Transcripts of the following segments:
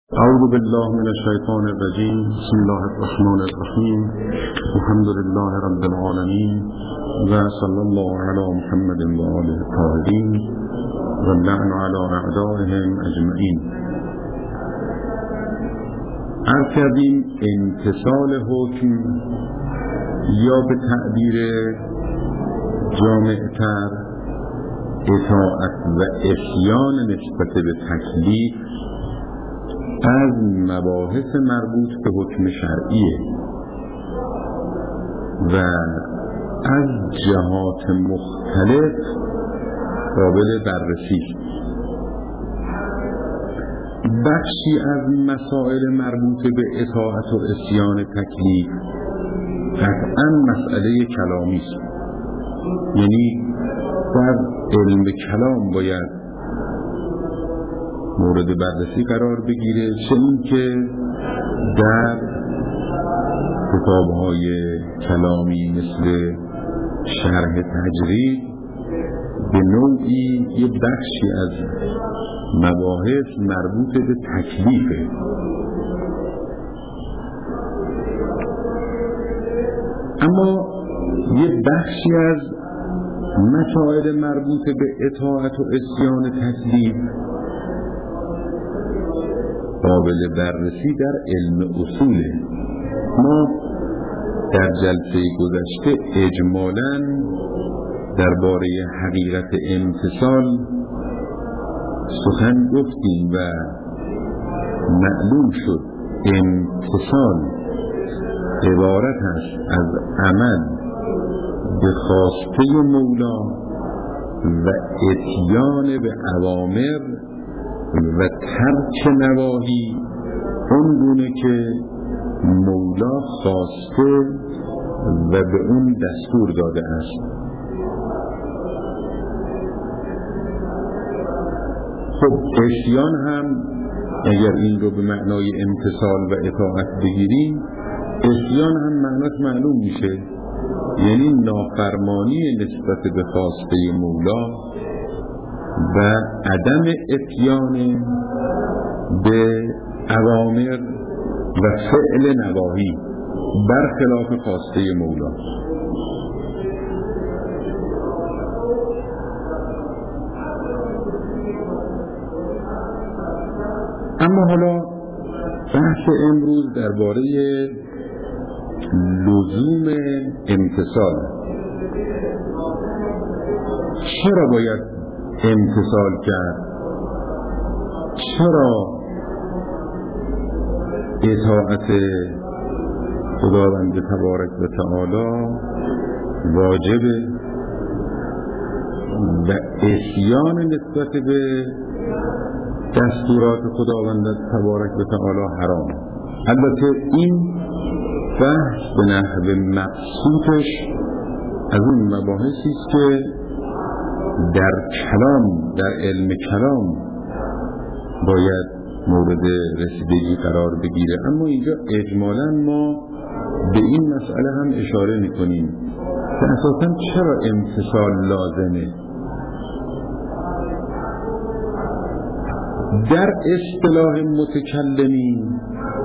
اعوذ بالله من الشیطان الرجیم. بسم الله الرحمن الرحیم. الحمد لله رب العالمین و صلی الله علی محمد و آله الطاهرین و اللعن علی اعدائهم اجمعین. عرض کردیم امتثال حکم یا به تعبیر جامع‌تر اطاعت و عصیان نسبت به تکلیف از مباحث مربوط به حکم شرعیه و از جهات مختلف قابل بررسی. بخشی از مسائل مربوط به اطاعت و عصیان تکلیف قطعاً مسئله کلامی است، یعنی در علم کلام باید مورد بررسی قرار بگیره، چه این که در کتاب‌های کلامی مثل شرح تجرید به نوعی یه بخشی از مباحث مربوط به تکلیفه. اما یه بخشی از مسائل مربوط به اطاعت و عصیان تکلیف قابل بررسی در علم اصوله. ما در جلسه گذشته اجمالاً درباره حقیقت امتثال سخن گفتیم و معلوم شد امتثال عبارت است از عمل به خواسته مولا و اتیان به اوامر و ترک نواهی اون گونه که مولا خواسته و به اون دستور داده است. خب عصیان هم اگر این رو به معنای امتثال و اطاعت بگیریم، عصیان هم معناش معلوم میشه، یعنی نافرمانی نسبت به خواسته مولا و عدم اتیان به اوامر و فعل نواهی برخلاف خواسته مولا. اما حالا بحث امروز درباره لزوم امتثال. چرا باید امتثال کرد؟ چرا اطاعت خداوند تبارک و تعالی واجبه و عصیان نسبت به دستورات خداوند تبارک و تعالی حرام؟ البته این بحث به نحو مقصودش از اون مباحثی است که در کلام، در علم کلام باید مورد رسیدگی قرار بگیره. اما اینجا اجمالاً ما به این مسئله هم اشاره میکنیم که اساساً چرا امتثال لازمه. در اصطلاح متکلمین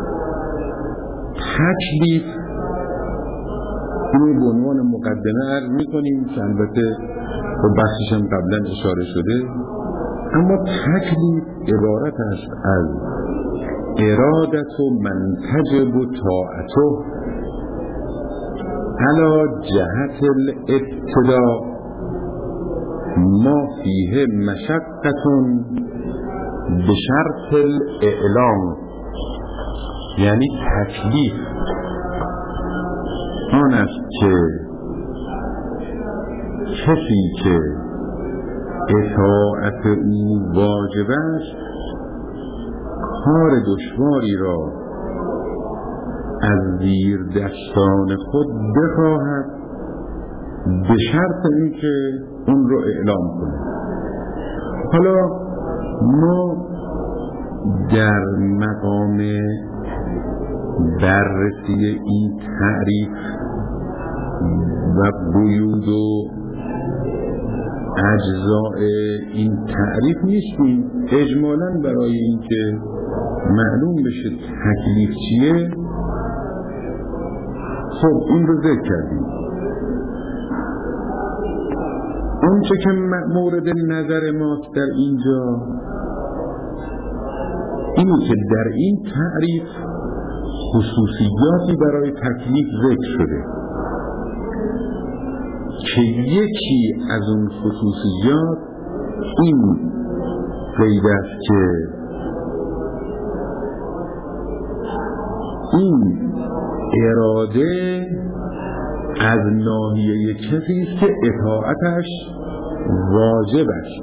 تکلیف، اینو به عنوان مقدمه عرض میکنیم که البته و بحثش هم قبلا اشاره شده، اما تکلیف عبارت است از ارادت و منتجب و طاعته علی جهت الابتداء ما فیه مشقتون به شرط الاعلام. یعنی تکلیف آن است که کسی که اطاعت او واجب است کار دشواری را از زیر دستان خود بخواهد به شرط اینکه اون رو اعلام کنه. حالا ما در مقام بررسی این تعریف و قیود و اجزاء این تعریف نیستیم. اجمالاً برای اینکه معلوم بشه تکلیف چیه، خب این رو ذکر کردیم. اون چه که مورد نظر ماست در اینجا اینی که در این تعریف خصوصیاتی برای تکلیف ذکر شده که یکی از اون خصوصیات این قید است که این اراده از ناحیه کسی است که اطاعتش واجب است.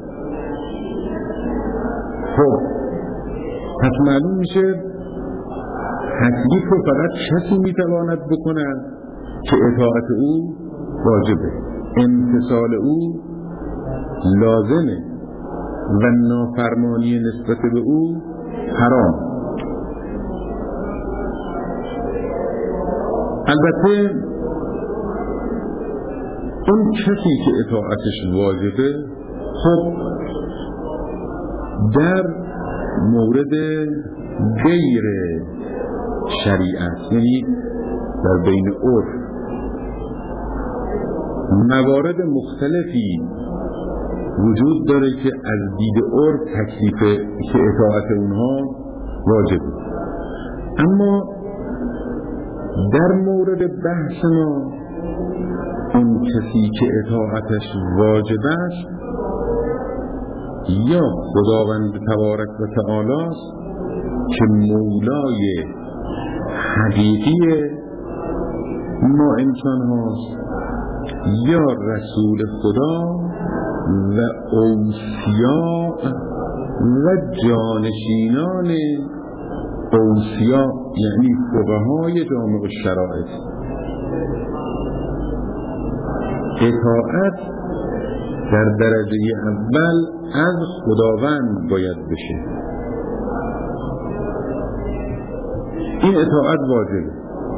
خب پس معلوم میشه تکلیف رو فقط کسی میتواند بکند که اطاعت او واجبه، امتثال او لازمه و نافرمانی نسبت به او حرام. البته اون کسی که اطاعتش واجبه خب در مورد غیر شریعت، یعنی در بین عرف، موارد مختلفی وجود داره که از دید عرف تکلیف که اطاعت اونها واجبه. اما در مورد بحث ما اون کسی که اطاعتش واجب است یا خداوند تبارک و تعالی است که مولای حقیقی ما انسان هاست، یا رسول خدا و اوصیا و جانشینان اوصیا، یعنی فقهای جامع الشرائع. اطاعت در درجه اول از خداوند باید بشه، این اطاعت واجبه.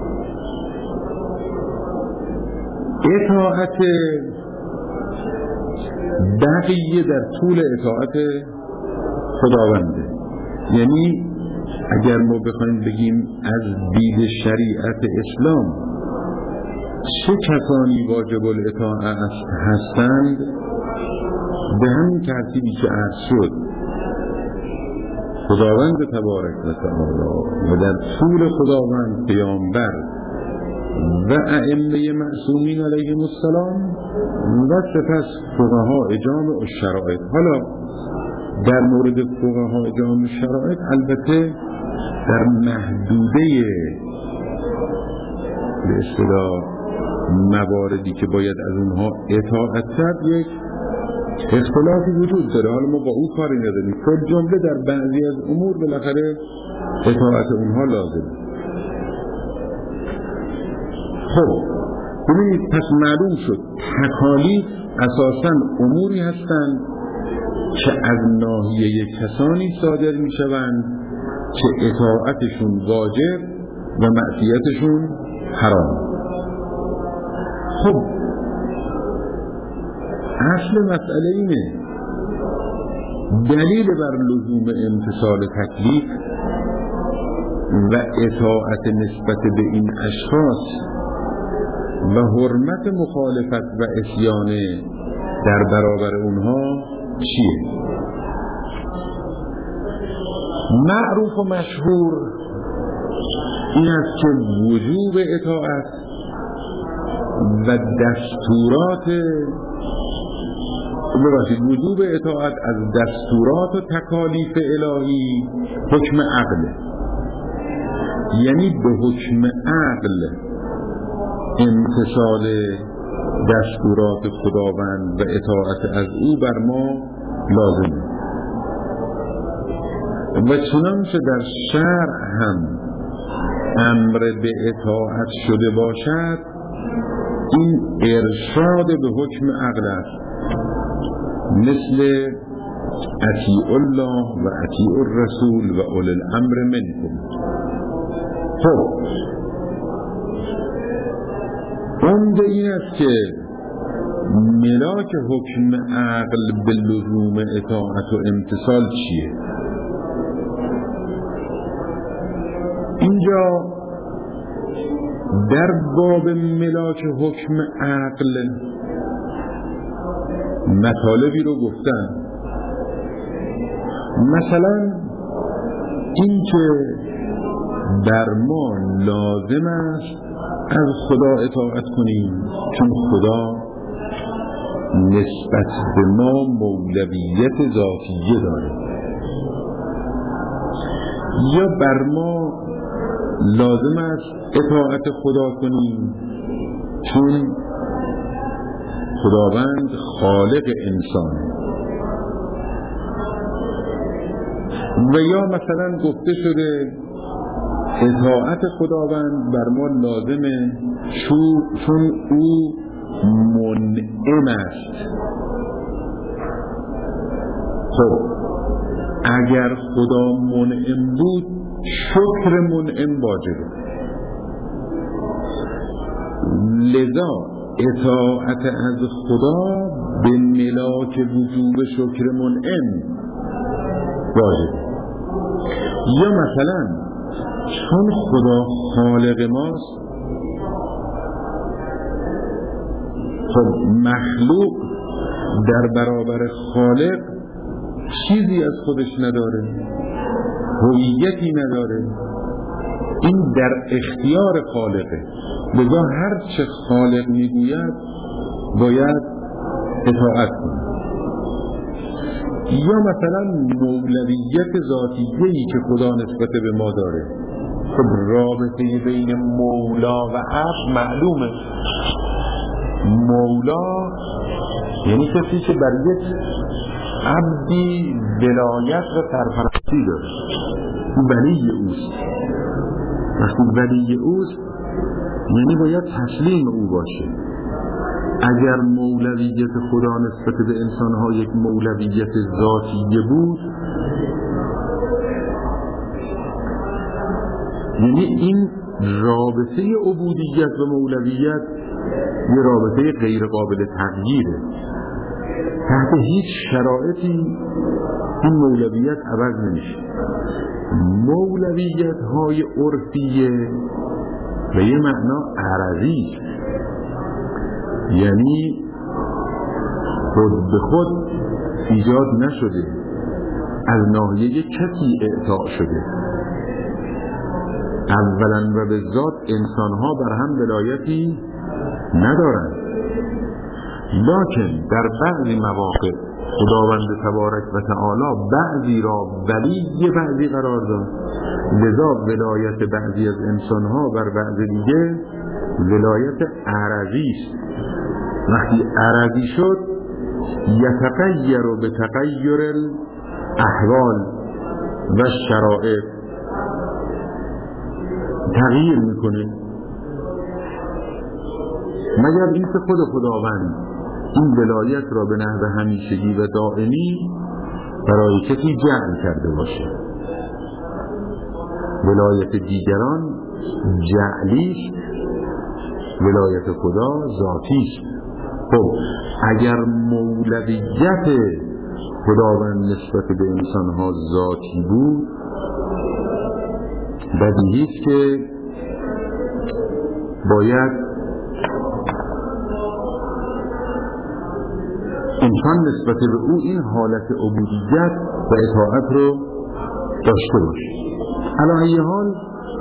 اطاعت بقیه در طول اطاعت خداونده، یعنی اگر ما بخوایم بگیم از دید شریعت اسلام چه کسانی واجب الاطاعه هستند، به همین ترتیبی که عرض شد خداوند تبارک و تعالی و در طول خداوند پیامبر و ائمه معصومین علیهم السلام و سپس فقهای جامع الشرائع. حالا در مورد فقهای جامع الشرائع البته در محدوده به اصطلاح مواردی که باید از اونها اطاعت کرد یک اختلافی وجود داره، حالا ما با اون کاری نداریم. خود جمله در بعضی از امور بالاخره اطاعت اونها لازمه. خب ببینید، پس معلوم شد تکالیف اساساً اموری هستند که از ناحیه کسانی صادر می شوند که اطاعتشون واجب و معصیتشون حرام. خب اصل مسئله اینه، دلیل بر لزوم امتثال تکلیف و اطاعت نسبت به این اشخاص و حرمت مخالفت و عصیان در برابر اونها چیه؟ معروف و مشهور این است که وجوب اطاعت و وجوب اطاعت از دستورات و تکالیف الهی حکم عقله، یعنی به حکم عقل امتثال دستورات خداوند و اطاعت از او بر ما لازمه. و چنانچه در شرع هم امر به اطاعت شده باشد، این ارشاد به حکم عقل است، مثل اطیعوا الله و اطیعوا الرسول و اولی الامر منکم. خب عمده این است که ملاک حکم عقل به لزوم اطاعت و امتثال چیه؟ اینجا در باب ملاک حکم عقل مطالبی رو گفتن، مثلا این که بر ما لازم است از خدا اطاعت کنیم چون خدا نسبت به ما مولویت ذاتیه داره، یا بر ما لازم است اطاعت خدا کنیم چون خداوند خالق انسان، و یا مثلا گفته شده اطاعت خداوند بر ما لازمه چون او منعم است. خب اگر خدا منعم بود شکر منعم واجبه، لذا اطاعت از خدا به ملاک وجوب شکر منعم واجبه. یا مثلا چون خدا خالق ماست، خب مخلوق در برابر خالق چیزی از خودش نداره، هویتی نداره، این در اختیار خالقه، لذا هر چه خالق میگوید باید اطاعت کنه. یا مثلا مولویت ذاتیه‌ای که خدا نسبت به ما داره، خب رابطه بین مولا و عبد معلومه. مولا یعنی کسی که بر یک عبدی ولایت و سرپرستی داره، ولی اوست. وقتی ولی اوست یعنی باید تسلیم او باشه. اگر مولویت خدا نسبت به انسانها یک مولویت ذاتیه بود، یعنی این رابطه عبودیت و مولویت یه رابطه غیر قابل تغییره، تحت هیچ شرایطی این مولویت عوض نمیشه. مولویت های عرفیه به یه معنا عرضی، یعنی خود به خود ایجاد نشده، از ناحیه کسی اعطا شده. اولا و به ذات انسانها بر هم ولایتی ندارند، لکن در بعضی مواقع خداوند تبارک و تعالی بعضی را ولی بعضی قرار داد، لذا ولایت بعضی از انسانها بر بعضی دیگه ولایت عرضی است. وقتی عرضی شد یتغیر به تغیر الاحوال و شرایط، تغییر میکنه، مگر اینکه خود خداوند این ولایت را به نحو همیشگی و دائمی برای کسی جعل کرده باشه. ولایت دیگران جعلیست، ولایت خدا ذاتیست. خب اگر مولویت خداوند نسبت به انسانها ذاتی بود، بدیهیست که باید انسان نسبت به او این حالت عبودیت و اطاعت رو داشته باشه. علی ای حال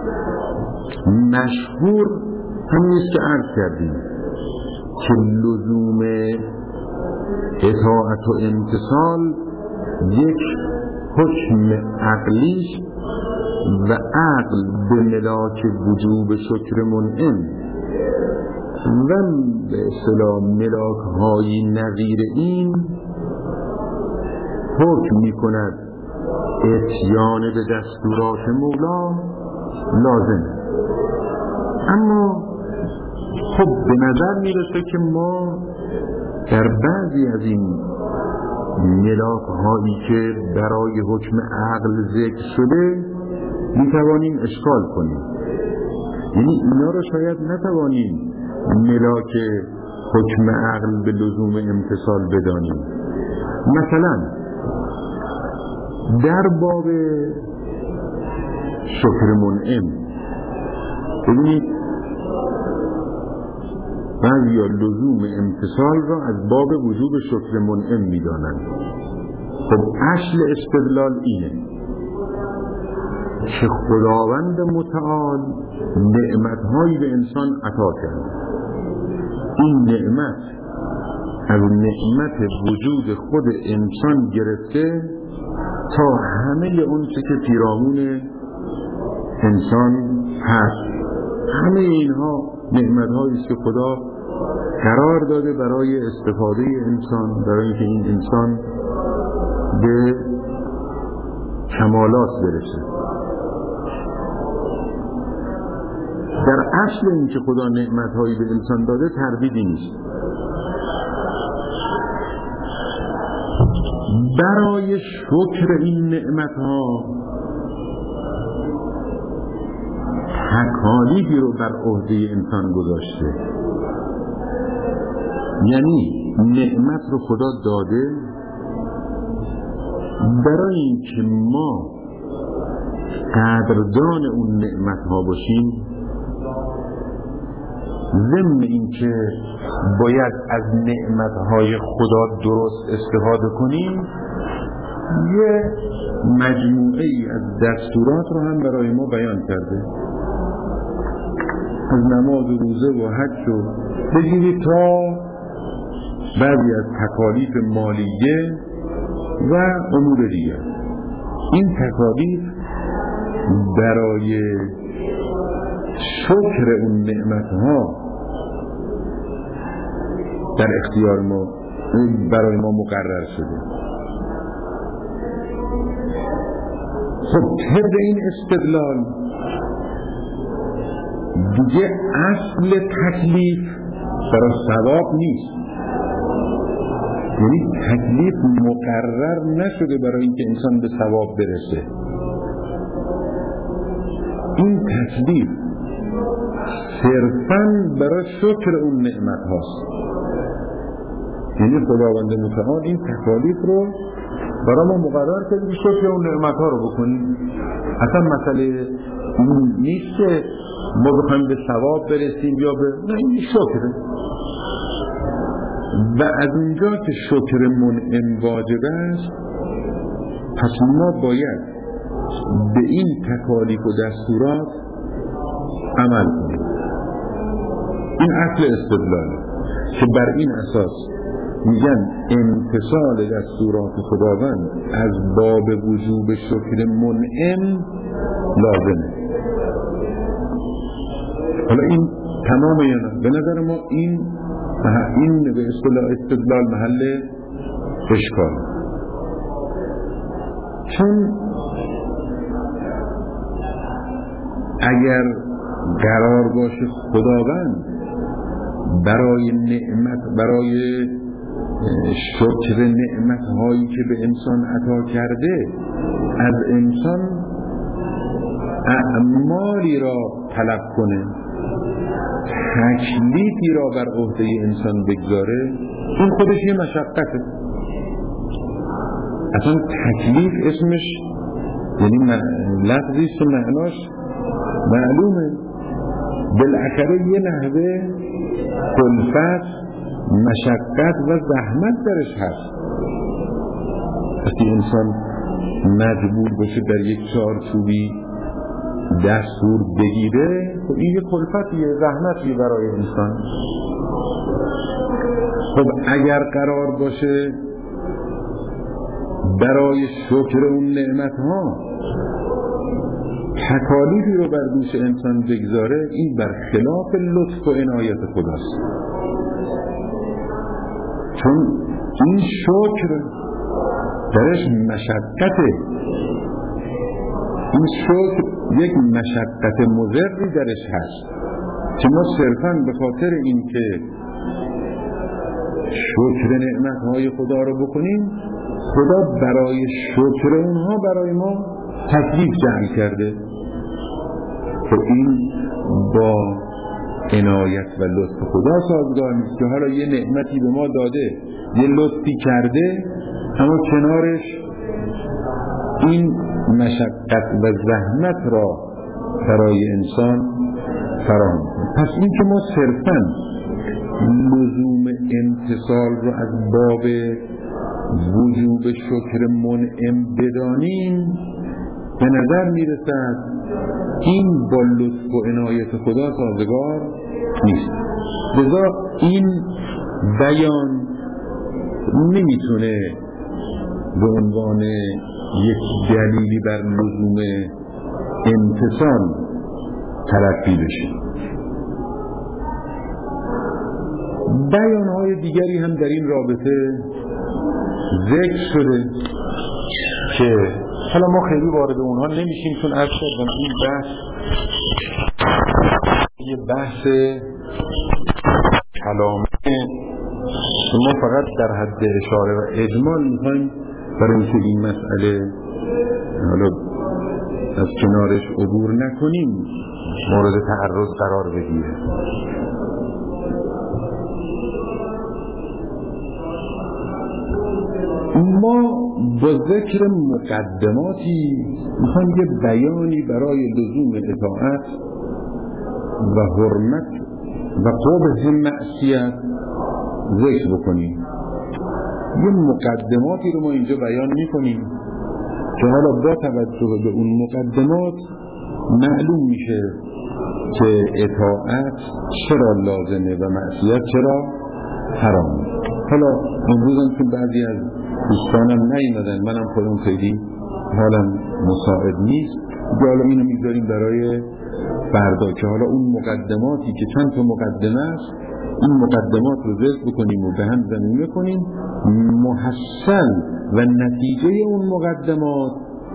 مشهور همینیست که عرض کردیم که لزوم اطاعت و امتثال یک حکم عقلی و عقل به ملاک وجوب شکر منعم و به اصطلاح ملاک های نظیر این حکم می کند اتیان به دستورات مولا لازمه. اما خب به نظر می رسه که ما در بعضی از این ملاک هایی که برای حکم عقل ذکر شده می توانیم اشکال کنیم، یعنی اینا رو شاید نتوانیم ملاک حکم عقل به لزوم امتثال بدانیم. مثلا در باب شکر منعم ببینید بعضی لزوم امتثال را از باب وجوب شکر منعم می‌دانند. خب اصل استدلال اینه که خداوند متعال نعمت‌هایی به انسان عطا کرده. این نعمت از نعمت وجود خود انسان گرفته تا همه اون چه که پیرامون انسان هست، همه اینها نعمت‌هایی است که خدا قرار داده برای استفاده انسان، برای اینکه این انسان به کمالات برسه. در اصل این که خدا نعمت‌هایی به انسان داده تردیدی نیست. برای شکر این نعمت‌ها تکالیفی رو بر عهده انسان گذاشته. یعنی نعمت رو خدا داده برای اینکه ما قدردان اون نعمت‌ها باشیم، ضمن اینکه باید از نعمت‌های خدا درست استفاده کنیم، یه مجموعه ای از دستورات رو هم برای ما بیان کرده. از نماز و روزه و حج و بگیرید تا بعضی از تکالیف مالیه و امور دیگر. این تکالیف برای شکر اون نعمتها در اختیار ما برای ما مقرر شده. خب طبق این استدلال دیگه اصل تکلیف برای ثواب نیست. یعنی تکلیف مقرر نشده برای اینکه انسان به ثواب برسه. این تکلیف صرفاً برای شکر اون نعمت هاست. یعنی خداوند متعال این تکالیف رو برای ما مقرر کرده که شکر اون نعمت ها رو بکنیم. اصلا مسئله نیست که ما بخوایم به ثواب برسیم یا به نه، این شکره. و از اونجا که شکر منعم واجب است، پس ما باید به این تکالیف و دستورات عمل کنیم. این اصل استدلاله که بر این اساس میگن امتثال دستورات خداوند از باب وجوب شکر منعم لازمه. حالا این تمام یا نه؟ به نظر ما این به اصطلاح استدلال محل اشکال، چون اگر قرار باشه خداوند برای شکر نعمت هایی که به انسان عطا کرده از انسان اعمالی را طلب کنه، تکلیفی را بر عهده انسان بگذاره، این خودش یه مشقته. اصلا تکلیف اسمش یعنی لفظی است و معناش معلومه. بالاخره یه نحوه کلفت، مشقت و زحمت درش هست. وقتی انسان مجبور باشه در یک چارچوبی دستور بگیره، خب این یه کلفتیه، زحمتیه برای انسان. خب اگر قرار باشه برای شکر اون نعمت ها تکالیفی رو بر دوش انسان بگذاره، این برخلاف لطف و عنایت خداست. چون این شکر درش مشقته، این شکر یک مشقت مضری درش هست که ما صرفاً به خاطر این که شکر نعمت‌های خدا رو بکنیم، خدا برای شکر اونها برای ما تکلیف جمع کرده. خب این با عنایت و لطف خدا سازگار نیست که حالا یه نعمتی به ما داده، یه لطفی کرده، اما کنارش این مشقت و زحمت را برای انسان فراهم کنیم. پس این که ما صرفاً لزوم امتصال رو از باب وجوب شکر منعم بدانیم به نظر میرسد این با لطف و عنایت خدا سازگار نیست. لذا این بیان نمیتونه به عنوان یک دلیلی بر لزوم امتصال تلقی بشه. بیانهای دیگری هم در این رابطه ذکر شده که حالا ما خیلی وارد اونها نمیشیم چون عرض کردم این بحث یه بحث کلامه، ما فقط در حد اشاره و اجمال میخوایم برای اینکه این مسئله حالا از کنارش عبور نکنیم مورد تعرض قرار بگیره. ما با ذکر مقدماتی میخوایم یه بیانی برای لزوم اطاعت و حرمت و قبح معصیت ذکر بکنیم. یه مقدماتی رو ما اینجا بیان میکنیم که حالا با توجه به اون مقدمات معلوم میشه که اطاعت چرا لازمه و معصیت چرا حرامه. حالا امروز هم که بعضی از دوستانم نیومدن، منم خودم خیلی حالم مساعد نیست، حالا اینو میذاریم برای فردا که حالا اون مقدماتی که چند تا مقدمه است این مقدمات رو ذکر بکنیم و به هم زمینه کنیم، محصل و نتیجه اون مقدمات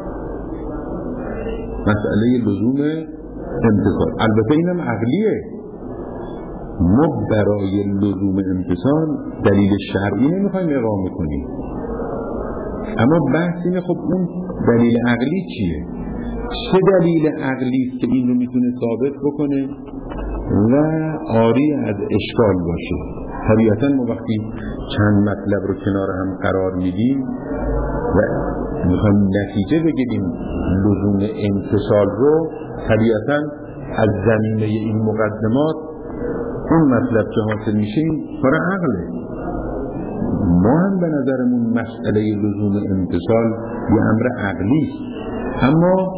مسئله لزوم امتصال. البته اینم عقلیه، ما برای لزوم امتصال دلیل شرعی نمیخوایم اقامه کنیم، اما بحث اینه خب اون دلیل عقلی چیه؟ چه دلیل عقلی است که این رو میتونه ثابت بکنه و عاری از اشکال باشه؟ طبیعتا ما وقتی چند مطلب رو کنار هم قرار میدیم و میخوایم نتیجه بگیریم لزوم امتصال رو، طبیعتا از زمینه این مقدمات اون مطلب که حاصل میشه برای عقله. ما هم به نظرمون مسئله لزوم امتصال یه امر عقلی است، اما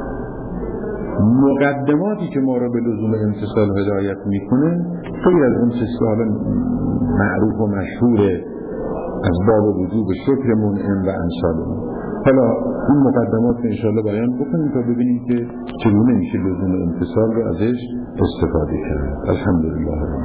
مقدماتی که ما را به لزوم امتصال هدایت میکنه خیلی از اون سیستم معروف و مشهور از باب وجوب شکر منعم و امثال. حالا این مقدمات رو انشاءالله بیان بکنیم تا ببینیم که چگونه میشه لزوم امتصال رو ازش استفاده کرد. الحمدلله.